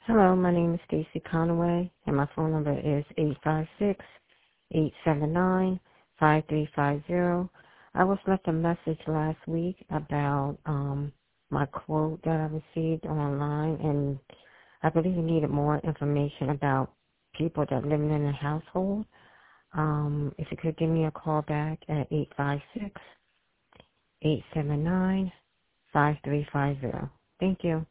Hello, my name is Stacy Conaway, and my phone number is 856-879-5350. I was left a message last week about my quote that I received online, and I believe you needed more information about people that live in a household. If you could give me a call back at 856-879-5350. Thank you.